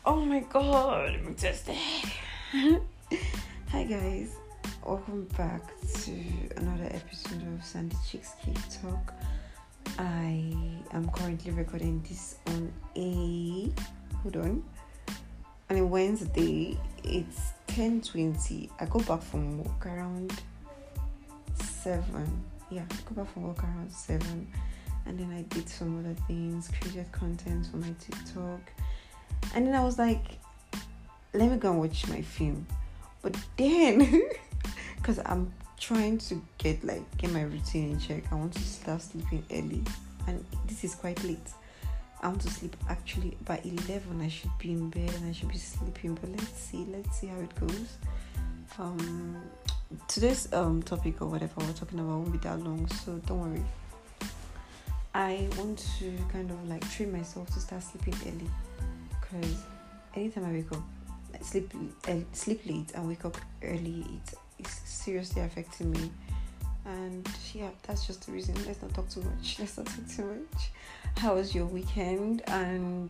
Oh my god, I'm exhausted. Hi guys, welcome back to another episode of Sandy Chicks Cake Talk. I am currently recording this on a Wednesday. It's 10:20. I go back from work around 7. I go back from work around 7, and then I did some other things, created content for my TikTok. And then I was like, let me go and watch my film. But then, because I'm trying to get my routine in check, I want to start sleeping early. And this is quite late. I want to sleep actually by 11. I should be in bed and I should be sleeping. But let's see how it goes. Today's topic or whatever we're talking about won't be that long, so don't worry. I want to kind of train myself to start sleeping early. Because anytime I wake up, sleep late and wake up early, it's seriously affecting me. And that's just the reason. Let's not talk too much. How was your weekend? And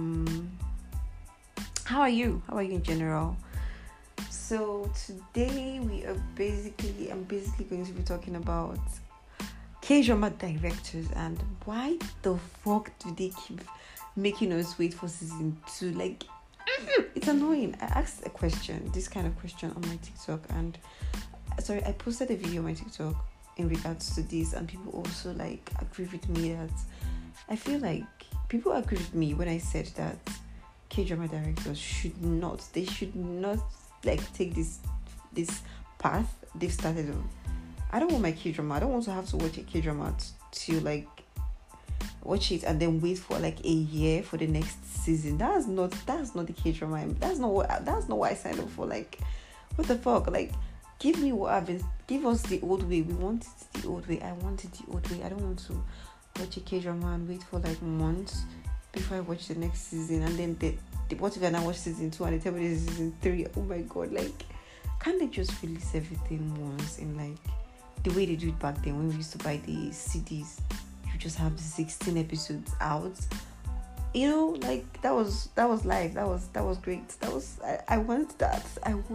how are you? How are you in general? So today I'm basically going to be talking about K-drama directors and why the fuck do they keep making us wait for season 2. It's annoying. I asked this kind of question on my TikTok, and I posted a video on my TikTok in regards to this, and people also agree with me that I feel like people agree with me when I said that K-drama directors should not take this path they've started on. I don't want my K-drama. I don't want to have to watch a K-drama to watch it and then wait for a year for the next season. That's not the K-drama. That's not what I signed up for. What the fuck? Give us the old way. We want it the old way. I want it the old way. I don't want to watch a K-drama and wait for months before I watch the next season, and then what if I now watch season 2 and they tell me this is season 3? Oh my god, can't they just release everything once in the way they do it back then when we used to buy the CDs? You just have 16 episodes out. That was live. That was great. I want that.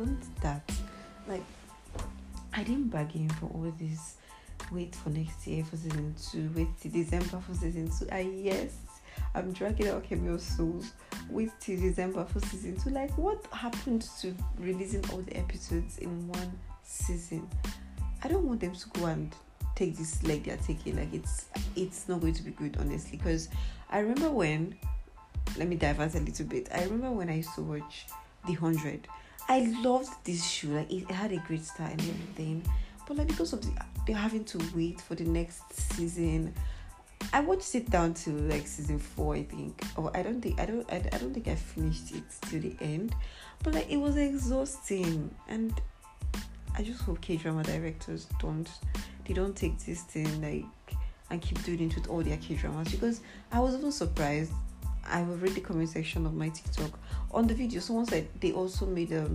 I didn't bargain for all this. Wait for next year for season 2. Wait till December for season 2. Yes, I'm dragging out Camille Souls. Wait till December for season 2. What happened to releasing all the episodes in one season? I don't want them to go and take this they're taking. It's not going to be good, honestly. Because I remember when, let me divert a little bit. I remember when I used to watch The 100. I loved this show. It had a great start and everything. But because of they're having to wait for the next season, I watched it down to season 4, I think. Or I don't think I finished it till the end. But it was exhausting, and I just hope K-drama directors don't take this thing and keep doing it with all their K-dramas, because I was even surprised. I read the comment section of my TikTok on the video. Someone said they also made there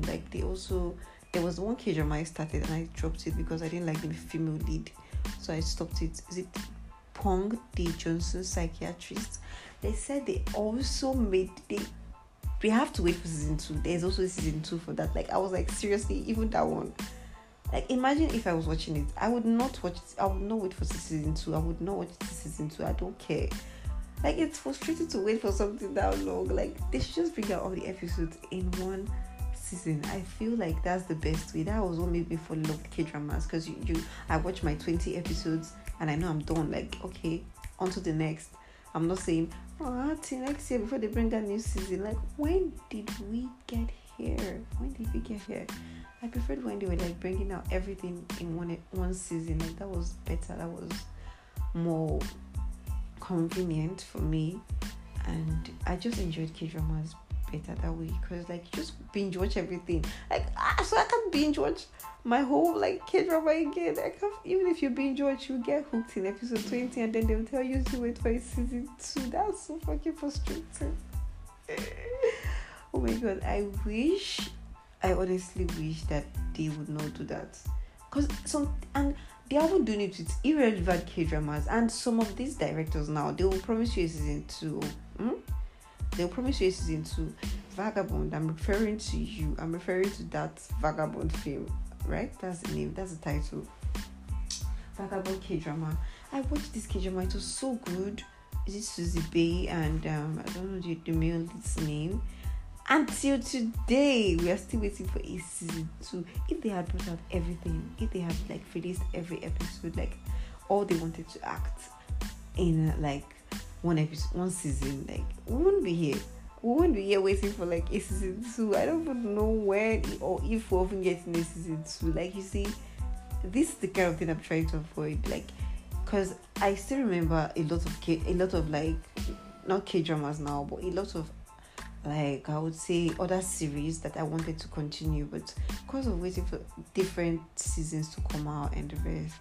was one K-drama I started and I dropped it because I didn't like the female lead, so I stopped it. Is it Pong, the Johnson psychiatrist? They said they also made we have to wait for season 2. There's also season 2 for that. I was seriously, even that one. Imagine if I was watching it, I would not watch it. I would not wait for season 2. I would not watch season 2. I don't care. It's frustrating to wait for something that long. They should just bring out all the episodes in one season. I feel that's the best way. That was what made me fall in love with K-dramas, because I watch my 20 episodes and I know I'm done. Okay, on to the next. I'm not saying till next year before they bring a new season. When did we get here? I preferred when they were bringing out everything in one season. That was better. That was more convenient for me, and I just enjoyed K-dramas better that way, because just binge watch everything. So I can binge watch my whole K-drama again. Even if you binge watch, you get hooked in episode 20 and then they'll tell you to wait for season 2. That's so fucking frustrating. Oh my god, I honestly wish that they would not do that, because they haven't done it with irrelevant K-dramas, and some of these directors now, they will promise you a season 2. They'll promise you a season 2. Vagabond, I'm referring to you. I'm referring to that Vagabond film, right? That's the name. That's the title. Vagabond K-drama. I watched this K-drama. It was so good. Is it Suzy Bay and I don't know the male lead's name. Until today, we are still waiting for a season 2. If they had brought out everything, if they had like released every episode, like all they wanted to act in like one episode, one season, like we wouldn't be here. We won't be here waiting for like a season 2. I don't even know when or if we're even getting a season 2. Like, you see, this is the kind of thing I'm trying to avoid. Like, because I still remember a lot of like, not K-dramas now, but a lot of like, I would say other series that I wanted to continue, but because of waiting for different seasons to come out and the rest,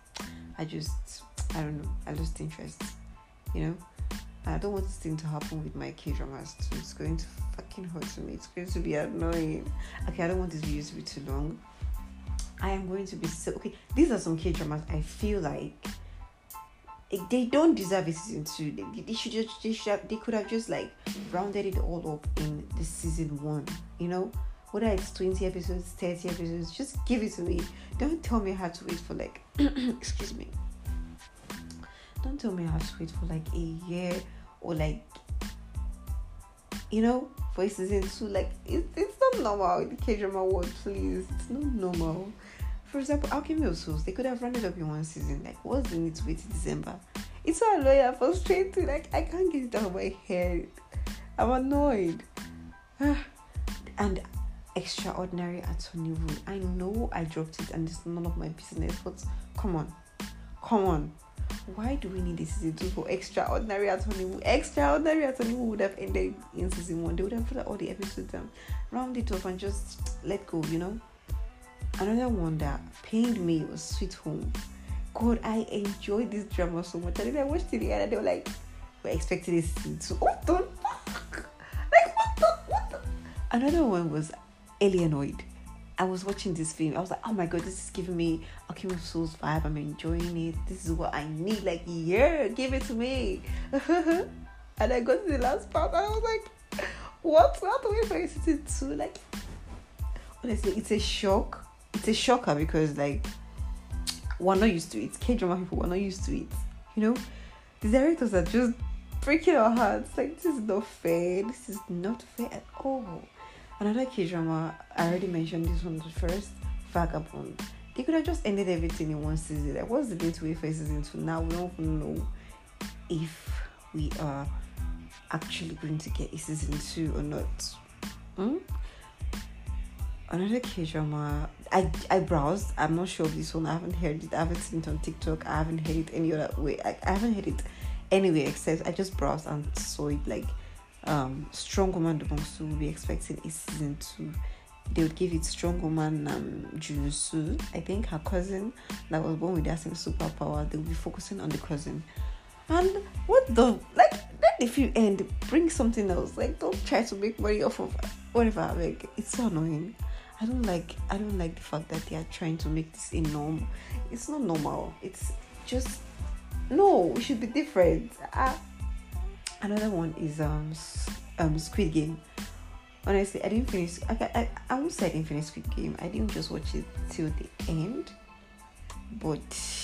I don't know, I lost interest, you know. I don't want this thing to happen with my K-dramas too. It's going to fucking hurt me. It's going to be annoying. Okay, I don't want this video to be too long. I am going to be okay. These are some K-dramas I feel like they don't deserve a season 2. They could have just like rounded it all up in the season 1. You know, whether it's 20 episodes, 30 episodes, just give it to me. Don't tell me I have to wait for like excuse me. Don't tell me I have to wait for like a year or like, you know, for a season 2. Like, it's not normal in the K-drama world, please. It's not normal. For example, Alchemy of Souls, they could have run it up in one season. Like, what's the need to wait till December? It's so annoying and frustrating. Like, I can't get it out of my head. I'm annoyed. And Extraordinary Attorney Woo. I know I dropped it and it's none of my business, but come on. Why do we need a season 2 for Extraordinary Attorney Woo? Extraordinary Attorney Woo would have ended in season 1. They would have put out all the episodes and round it up and just let go, you know. Another one that pained me was Sweet Home. God, I enjoyed this drama so much. And then I watched it again and they were like, we're expecting a season 2. What the fuck? Like, what the? Another one was Alienoid. I was watching this film. I was like, oh my god, this is giving me Alchemy of Souls vibe. I'm enjoying it. This is what I need. Like, yeah, give it to me. And I got to the last part and I was like, what? I have to wait for a season 2. Like, honestly, it's a shock. It's a shocker because like we're not used to it. K-drama people were not used to it. You know, the directors are just breaking our hearts. Like, this is not fair. This is not fair at all. Another K-drama, I already mentioned this one first, Vagabond. They could have just ended everything in one season. Like, what's the need to wait for a season 2? Now we don't even know if we are actually going to get a season 2 or not. Another K-drama, I browsed. I'm not sure of this one. I haven't heard it. I haven't seen it on TikTok. I haven't heard it any other way. I haven't heard it anywhere except I just browsed and saw it. Like, Strong Woman Dobongsu will be expecting a season 2. They would give it Strong Woman Junsu, I think her cousin that was born with that same superpower. They will be focusing on the cousin. And what the, like, let the film end, bring something else. Like, don't try to make money off of whatever. Like, it's so annoying. I don't like the fact that they are trying to make this a norm. It's not normal. It's just, no, it should be different. Another one is Squid Game. Honestly, I didn't finish. I won't say I didn't finish Squid Game. I didn't just watch it till the end. But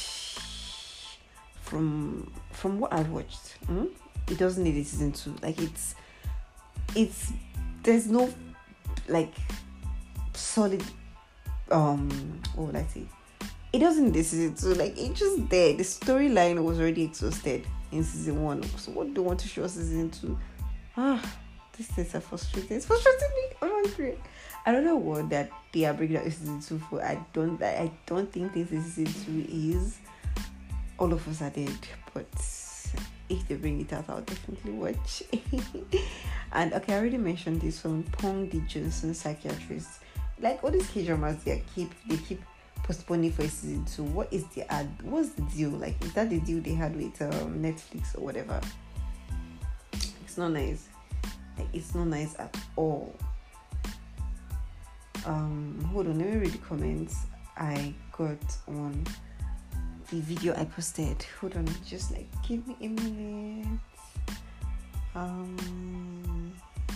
from what I've watched, it doesn't need a season 2. Like, it's there's no like solid what would I say? It doesn't need a season 2. Like, it's just there. The storyline was already exhausted in season 1. So what do you want to show us season 2? These things are frustrating. It's frustrating me. I'm angry. Another one that they are bringing out a season 2 for, I don't think this is season 2 is All of Us Are Dead. But if they bring it out, I'll definitely watch. And okay, I already mentioned this one, Pong the Johnson Psychiatrist. Like, all these K-dramas, they keep postponing for a season 2. What's the deal? Like, is that the deal they had with Netflix or whatever? It's not nice. Like, it's not nice at all. Hold on, let me read the comments I got on the video I posted. Hold on, just like give me a minute.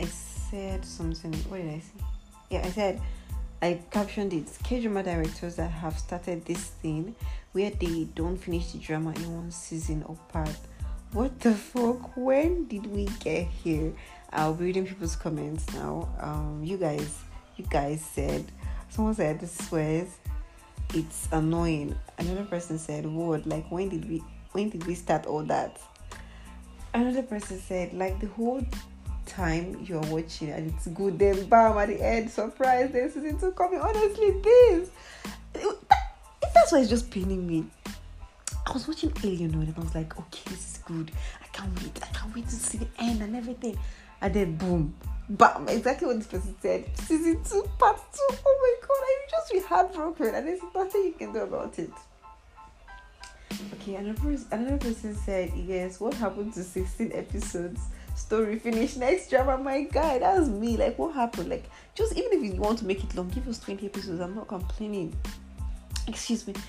I said something. What did I say? Yeah, I captioned it. K-drama directors that have started this thing where they don't finish the drama in one season or part. What the fuck? When did we get here? I'll be reading people's comments now. You guys said, someone said this swears it's annoying. Another person said, "What? Like when did we start all that?" Another person said, like the whole time you're watching and it's good, then bam at the end, surprise, there's season 2 coming. Honestly, that's why it's just paining me. I was watching Alien and I was like, okay, this is good. I can't wait to see the end and everything. And then boom, bam, exactly what this person said. Season 2, part 2. Oh my god, I just be heartbroken and there's nothing you can do about it. Okay, another person said, yes, what happened to 16 episodes? Story finish, next drama. My guy, that's me. Like, what happened? Like, just even if you want to make it long, give us 20 episodes. I'm not complaining. Excuse me.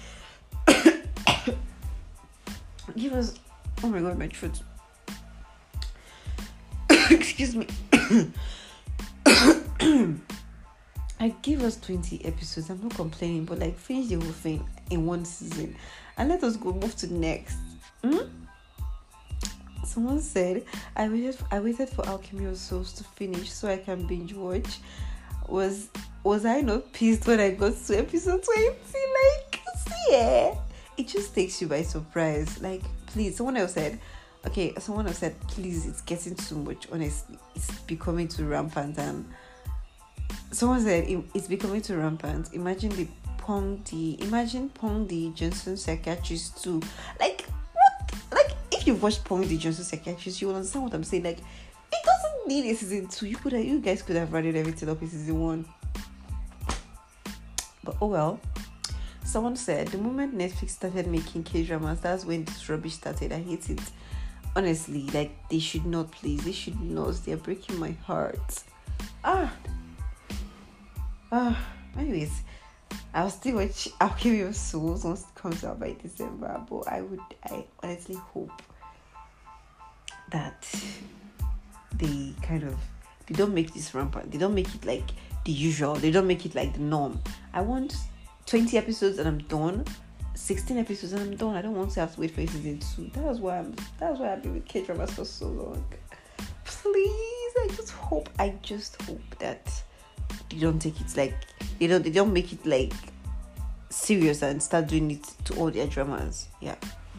Give us, oh my god, my throat. Excuse me. I give us 20 episodes. I'm not complaining, but like finish the whole thing in one season and let us go move to the next. Someone said, I waited for Alchemy of Souls to finish so I can binge watch. Was I not pissed when I got to episode 20? Like, see, it just takes you by surprise. Like, please, someone else said, please, it's getting too much. Honestly, it's becoming too rampant. And someone said, it's becoming too rampant. Imagine Pong the Johnson Psychiatrist too. Like, what? Like, if you've watched Pong the Johnson Psychiatrist, you will understand what I'm saying. Like, it doesn't need a season 2. You guys could have rounded everything up in season 1. But oh well. Someone said, the moment Netflix started making K-dramas, that's when this rubbish started. I hate it. Honestly, like, they should not, please. They should not. They're breaking my heart. Anyways, I'll still watch Alchemy of Souls once it comes out by December. But I honestly hope that they don't make this rampant. They don't make it like the usual. They don't make it like the norm. I want 20 episodes and I'm done. 16 episodes and I'm done. I don't want to have to wait for season 2. That's why I've been with K-dramas for so long. Please, I just hope that they don't take it like they don't make it like serious and start doing it to all their dramas. Yeah.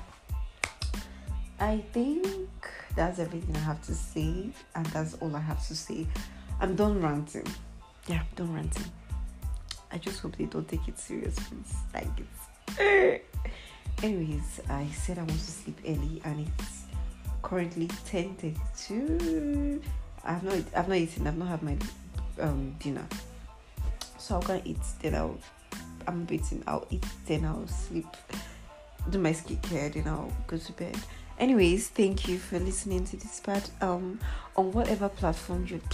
I think that's everything I have to say, and that's all I have to say. I'm done ranting. Yeah, I'm done ranting. I just hope they don't take it serious, please. Like it's anyways, I said I want to sleep early and it's currently 10:32. I've not eaten, I've not had my dinner. So I'm gonna eat, then I'll eat, then I'll sleep, do my skincare, then I'll go to bed. Anyways, thank you for listening to this part. On whatever platform you're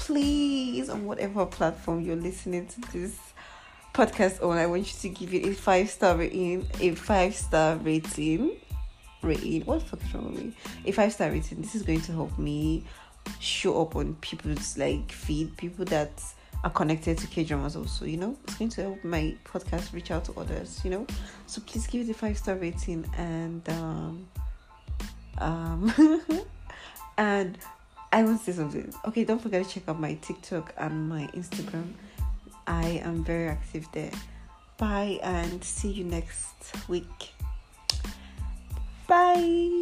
listening to this podcast on, I want you to give it a 5-star rating. What the fuck is wrong with me? A 5-star rating. This is going to help me show up on people's like feed, people that are connected to K-dramas also, it's going to help my podcast reach out to others, so please give it a 5-star rating. And and I want to say something. Okay, don't forget to check out my TikTok and my Instagram. I am very active there. Bye and see you next week. Bye.